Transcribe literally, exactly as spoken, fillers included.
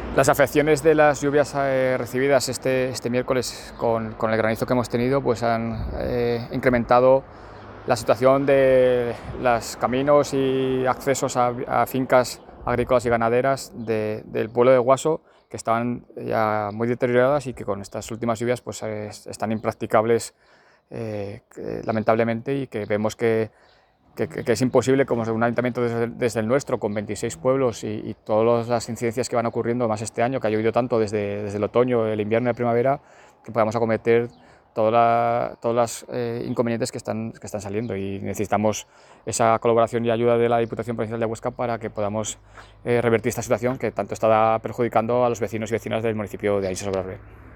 Las afecciones de las lluvias eh, recibidas este, este miércoles con, con el granizo que hemos tenido pues han eh, incrementado la situación de los caminos y accesos a, a fincas agrícolas y ganaderas de, del pueblo de Guaso, que estaban ya muy deterioradas y que con estas últimas lluvias pues, eh, están impracticables eh, lamentablemente, y que vemos que Que, que, es imposible, como un ayuntamiento desde, desde el nuestro, con veintiséis pueblos y, y todas las incidencias que van ocurriendo, más este año, que ha llovido tanto desde, desde el otoño, el invierno y la primavera, que podamos acometer todos la, los eh, inconvenientes que están, que están saliendo, y necesitamos esa colaboración y ayuda de la Diputación Provincial de Huesca para que podamos eh, revertir esta situación que tanto está perjudicando a los vecinos y vecinas del municipio de Aís de Sobrarbe.